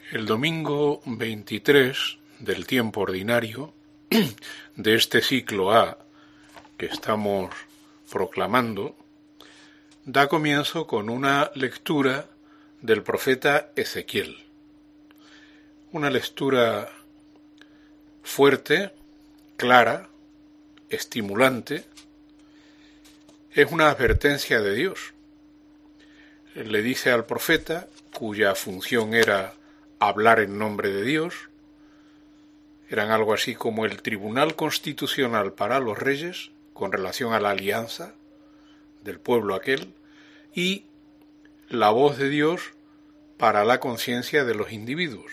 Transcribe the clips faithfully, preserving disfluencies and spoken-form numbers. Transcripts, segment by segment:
El domingo veintitrés del tiempo ordinario de este ciclo A que estamos proclamando, da comienzo con una lectura del profeta Ezequiel. Una lectura fuerte, clara, estimulante. Es una advertencia de Dios. Le dice al profeta, cuya función era hablar en nombre de Dios, eran algo así como el tribunal constitucional para los reyes con relación a la alianza del pueblo aquel, y la voz de Dios para la conciencia de los individuos.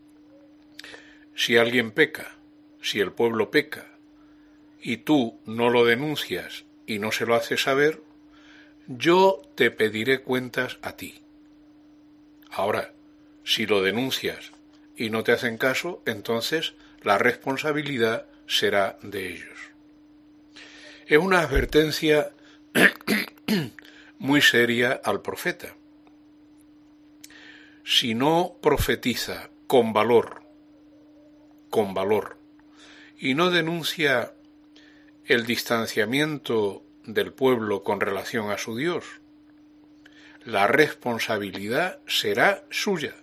Si alguien peca, si el pueblo peca, y tú no lo denuncias y no se lo haces saber, yo te pediré cuentas a ti. Ahora, si lo denuncias y no te hacen caso, entonces la responsabilidad será de ellos. Es una advertencia muy seria al profeta. Si no profetiza con valor, con valor, y no denuncia el distanciamiento del pueblo con relación a su Dios, la responsabilidad será suya.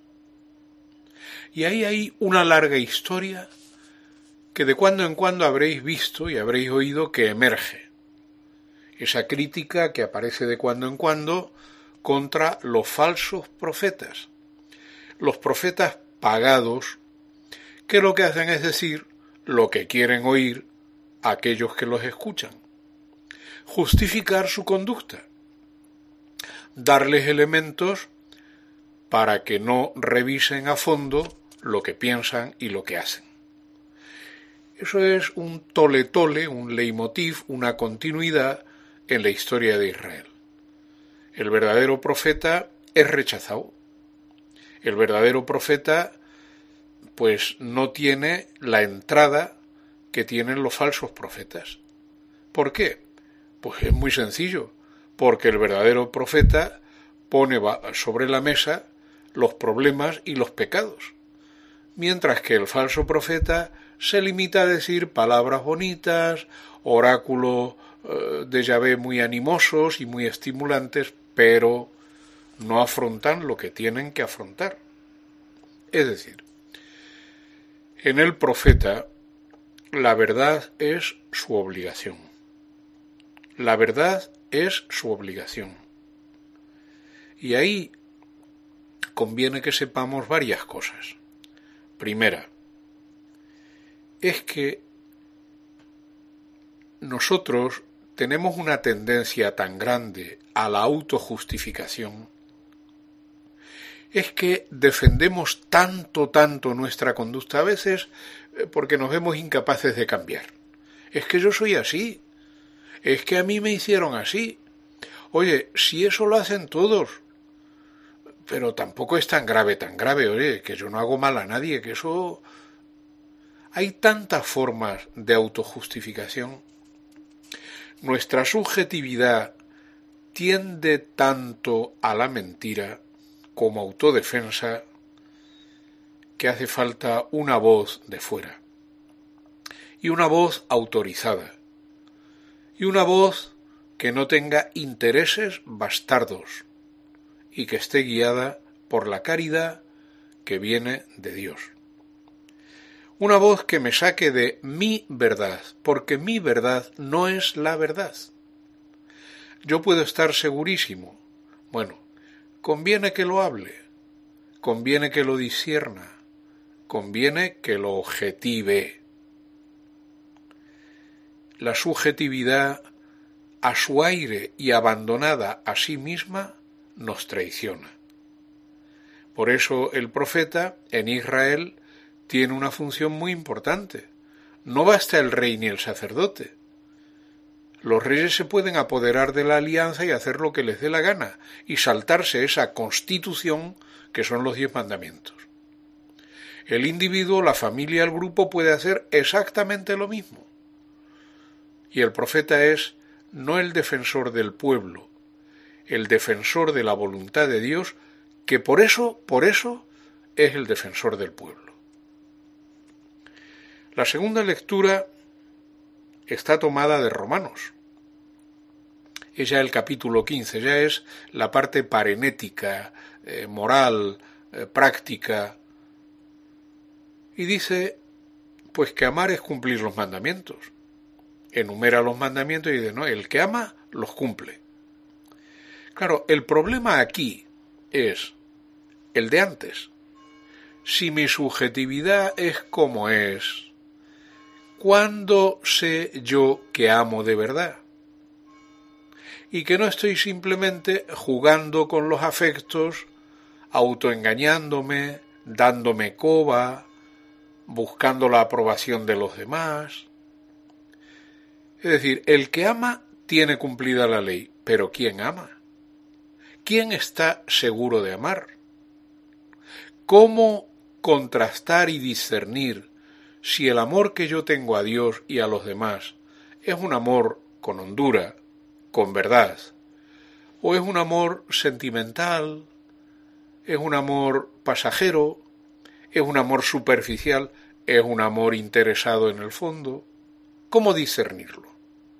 Y ahí hay una larga historia que de cuando en cuando habréis visto y habréis oído que emerge. Esa crítica que aparece de cuando en cuando contra los falsos profetas. Los profetas pagados, que lo que hacen es decir lo que quieren oír aquellos que los escuchan. Justificar su conducta. Darles elementos para que no revisen a fondo lo que piensan y lo que hacen. Eso es un tole-tole, un leitmotiv, una continuidad en la historia de Israel. El verdadero profeta es rechazado. El verdadero profeta, pues, no tiene la entrada que tienen los falsos profetas. ¿Por qué? Pues es muy sencillo, porque el verdadero profeta pone sobre la mesa los problemas y los pecados, mientras que el falso profeta se limita a decir palabras bonitas, oráculos eh, de Yahvé muy animosos y muy estimulantes, pero no afrontan lo que tienen que afrontar. Es decir, en el profeta la verdad es su obligación. La verdad es su obligación. Y ahí conviene que sepamos varias cosas. Primera, es que nosotros tenemos una tendencia tan grande a la autojustificación, es que defendemos tanto, tanto nuestra conducta a veces porque nos vemos incapaces de cambiar. Es que yo soy así, es que a mí me hicieron así. Oye, si eso lo hacen todos, pero tampoco es tan grave, tan grave, oye, que yo no hago mal a nadie, que eso... Hay tantas formas de autojustificación. Nuestra subjetividad tiende tanto a la mentira como autodefensa que hace falta una voz de fuera. Y una voz autorizada. Y una voz que no tenga intereses bastardos y que esté guiada por la caridad que viene de Dios. Una voz que me saque de mi verdad, porque mi verdad no es la verdad. Yo puedo estar segurísimo. Bueno, conviene que lo hable, conviene que lo discierna, conviene que lo objetive. La subjetividad, a su aire y abandonada a sí misma, nos traiciona. Por eso el profeta en Israel tiene una función muy importante. No basta el rey ni el sacerdote. Los reyes se pueden apoderar de la alianza y hacer lo que les dé la gana, y saltarse esa constitución que son los diez mandamientos. El individuo, la familia, el grupo puede hacer exactamente lo mismo. Y el profeta es no el defensor del pueblo, el defensor de la voluntad de Dios, que por eso, por eso, es el defensor del pueblo. La segunda lectura está tomada de Romanos. Es ya el capítulo quince, ya es la parte parenética, eh, moral, eh, práctica. Y dice, pues que amar es cumplir los mandamientos. Enumera los mandamientos y dice, no, el que ama los cumple. Claro, el problema aquí es el de antes. Si mi subjetividad es como es, ¿cuándo sé yo que amo de verdad? Y que no estoy simplemente jugando con los afectos, autoengañándome, dándome coba, buscando la aprobación de los demás. Es decir, el que ama tiene cumplida la ley, pero ¿quién ama? ¿Quién está seguro de amar? ¿Cómo contrastar y discernir si el amor que yo tengo a Dios y a los demás es un amor con hondura, con verdad, o es un amor sentimental, es un amor pasajero, es un amor superficial, es un amor interesado en el fondo? ¿Cómo discernirlo?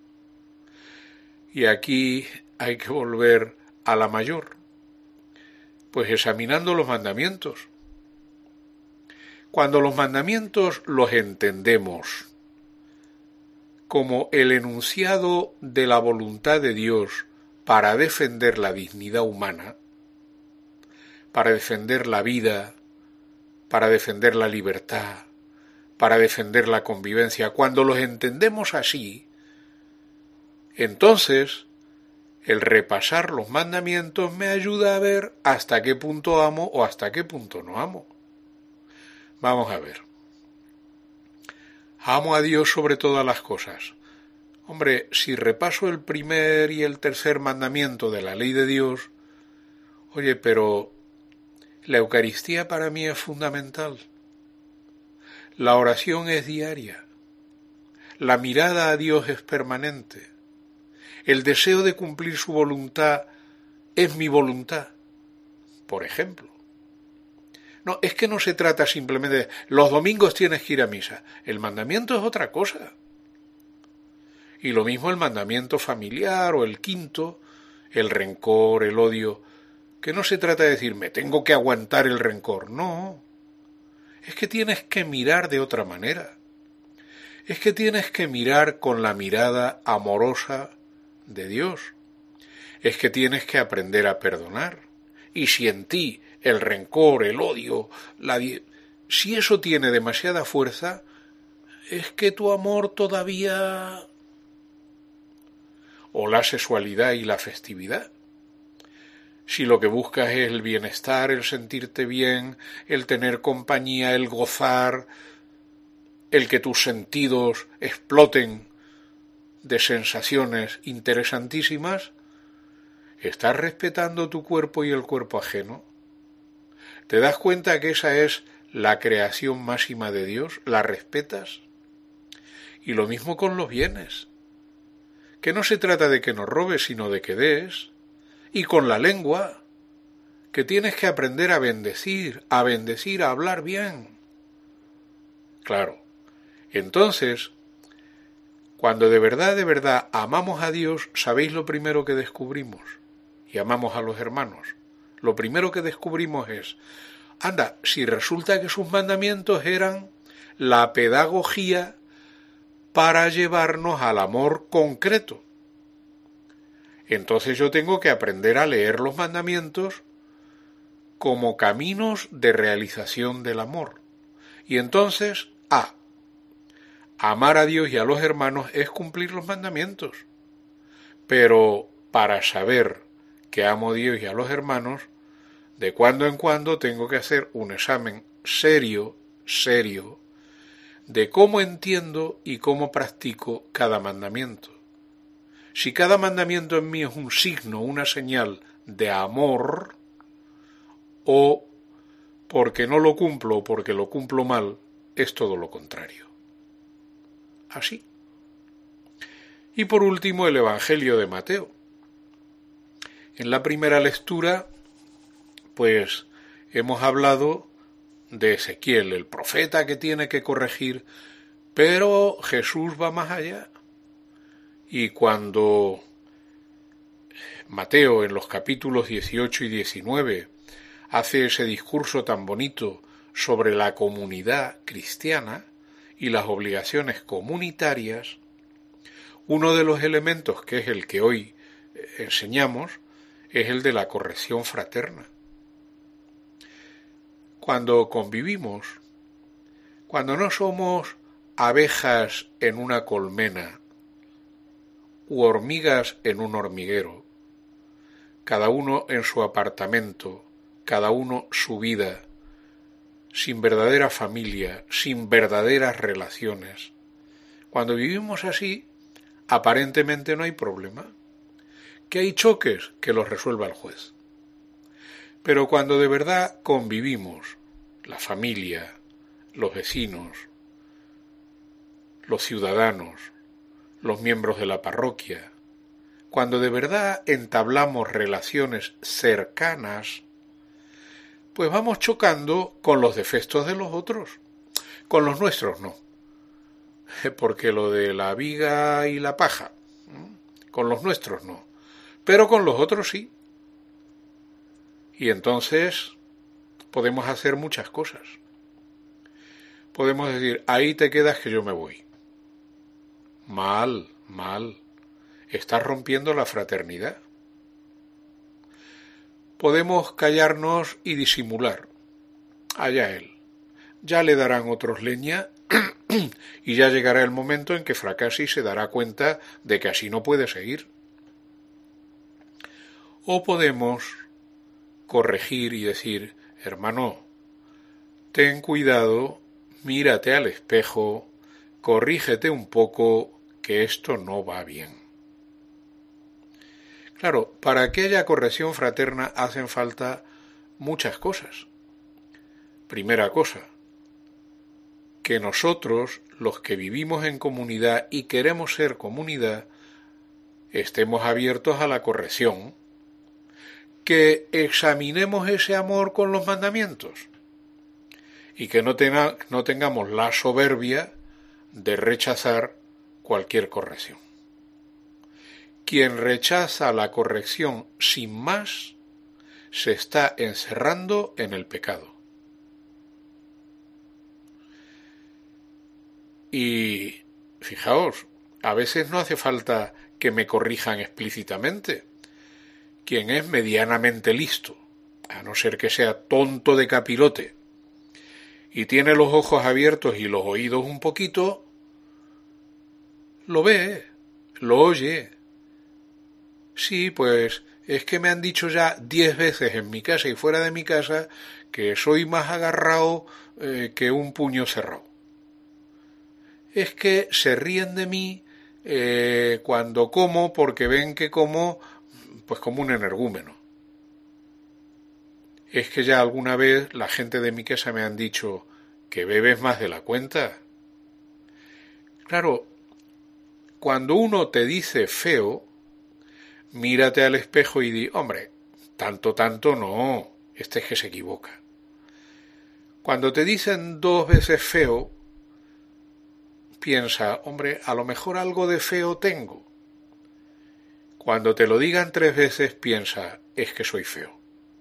Y aquí hay que volver a la mayor, pues examinando los mandamientos. Cuando los mandamientos los entendemos como el enunciado de la voluntad de Dios para defender la dignidad humana, para defender la vida, para defender la libertad, para defender la convivencia, cuando los entendemos así, entonces el repasar los mandamientos me ayuda a ver hasta qué punto amo o hasta qué punto no amo. Vamos a ver. Amo a Dios sobre todas las cosas. Hombre, si repaso el primer y el tercer mandamiento de la ley de Dios, oye, pero la Eucaristía para mí es fundamental. La oración es diaria. La mirada a Dios es permanente. El deseo de cumplir su voluntad es mi voluntad, por ejemplo. No, es que no se trata simplemente de los domingos tienes que ir a misa. El mandamiento es otra cosa. Y lo mismo el mandamiento familiar o el quinto, el rencor, el odio, que no se trata de decir me tengo que aguantar el rencor. No, es que tienes que mirar de otra manera. Es que tienes que mirar con la mirada amorosa de Dios. Es que tienes que aprender a perdonar. Y si en ti el rencor, el odio, la... si eso tiene demasiada fuerza, es que tu amor todavía... o la sexualidad y la festividad. Si lo que buscas es el bienestar, el sentirte bien, el tener compañía, el gozar, el que tus sentidos exploten de sensaciones interesantísimas, ¿estás respetando tu cuerpo y el cuerpo ajeno? ¿Te das cuenta que esa es la creación máxima de Dios? ¿La respetas? Y lo mismo con los bienes. Que no se trata de que no robes, sino de que des. Y con la lengua, que tienes que aprender a bendecir, a bendecir, a hablar bien. Claro, entonces, cuando de verdad, de verdad amamos a Dios, ¿sabéis lo primero que descubrimos? Y amamos a los hermanos. Lo primero que descubrimos es, anda, si resulta que sus mandamientos eran la pedagogía para llevarnos al amor concreto. Entonces yo tengo que aprender a leer los mandamientos como caminos de realización del amor. Y entonces, ah, amar a Dios y a los hermanos es cumplir los mandamientos. Pero para saber que amo a Dios y a los hermanos, de cuando en cuando tengo que hacer un examen serio, serio, de cómo entiendo y cómo practico cada mandamiento. Si cada mandamiento en mí es un signo, una señal de amor, o porque no lo cumplo o porque lo cumplo mal, es todo lo contrario. Así. Y por último, el Evangelio de Mateo. En la primera lectura, pues, hemos hablado de Ezequiel, el profeta que tiene que corregir, pero Jesús va más allá. Y cuando Mateo en los capítulos dieciocho y diecinueve hace ese discurso tan bonito sobre la comunidad cristiana y las obligaciones comunitarias, uno de los elementos que es el que hoy enseñamos es el de la corrección fraterna. Cuando convivimos, cuando no somos abejas en una colmena u hormigas en un hormiguero, cada uno en su apartamento, cada uno su vida, sin verdadera familia, sin verdaderas relaciones. Cuando vivimos así, aparentemente no hay problema. ¿Que hay choques? Que los resuelva el juez. Pero cuando de verdad convivimos, la familia, los vecinos, los ciudadanos, los miembros de la parroquia, cuando de verdad entablamos relaciones cercanas, pues vamos chocando con los defectos de los otros, con los nuestros no, porque lo de la viga y la paja, con los nuestros no, pero con los otros sí. Y entonces podemos hacer muchas cosas. Podemos decir, ahí te quedas que yo me voy. Mal, mal. Estás rompiendo la fraternidad. Podemos callarnos y disimular. Allá él. Ya le darán otros leña y ya llegará el momento en que fracase y se dará cuenta de que así no puede seguir. O podemos corregir y decir, hermano, ten cuidado, mírate al espejo, corrígete un poco, que esto no va bien. Claro, para aquella corrección fraterna hacen falta muchas cosas. Primera cosa, que nosotros, los que vivimos en comunidad y queremos ser comunidad, estemos abiertos a la corrección, que examinemos ese amor con los mandamientos y que no, tenga, no tengamos la soberbia de rechazar cualquier corrección. Quien rechaza la corrección sin más se está encerrando en el pecado. Y fijaos, a veces no hace falta que me corrijan explícitamente. Quien es medianamente listo, a no ser que sea tonto de capirote, y tiene los ojos abiertos y los oídos un poquito, lo ve, lo oye. Sí, pues es que me han dicho ya diez veces en mi casa y fuera de mi casa que soy más agarrado eh, que un puño cerrado. Es que se ríen de mí eh, cuando como porque ven que como pues como un energúmeno. Es que ya alguna vez la gente de mi casa me han dicho que bebes más de la cuenta. Claro, cuando uno te dice feo, mírate al espejo y di, hombre, tanto, tanto no, este es que se equivoca. Cuando te dicen dos veces feo, piensa, hombre, a lo mejor algo de feo tengo. Cuando te lo digan tres veces, piensa, es que soy feo.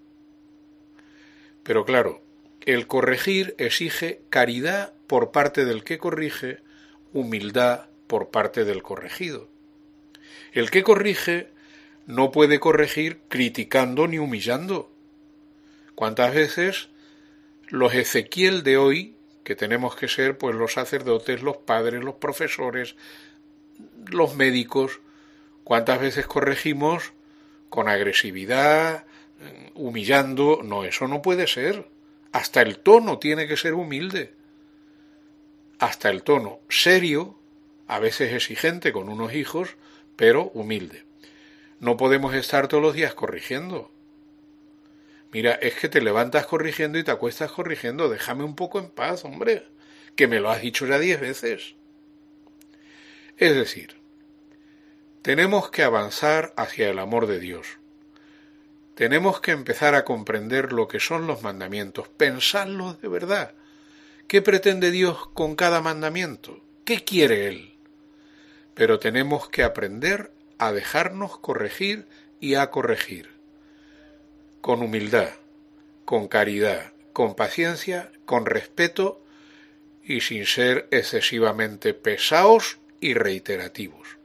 Pero claro, el corregir exige caridad por parte del que corrige, humildad por parte del corregido. El que corrige no puede corregir criticando ni humillando. ¿Cuántas veces los Ezequiel de hoy, que tenemos que ser pues los sacerdotes, los padres, los profesores, los médicos, cuántas veces corregimos con agresividad, humillando? No, eso no puede ser. Hasta el tono tiene que ser humilde. Hasta el tono serio, a veces exigente con unos hijos, pero humilde. No podemos estar todos los días corrigiendo. Mira, es que te levantas corrigiendo y te acuestas corrigiendo. Déjame un poco en paz, hombre, que me lo has dicho ya diez veces. Es decir, tenemos que avanzar hacia el amor de Dios. Tenemos que empezar a comprender lo que son los mandamientos, pensarlos de verdad. ¿Qué pretende Dios con cada mandamiento? ¿Qué quiere Él? Pero tenemos que aprender a dejarnos corregir y a corregir. Con humildad, con caridad, con paciencia, con respeto y sin ser excesivamente pesados y reiterativos.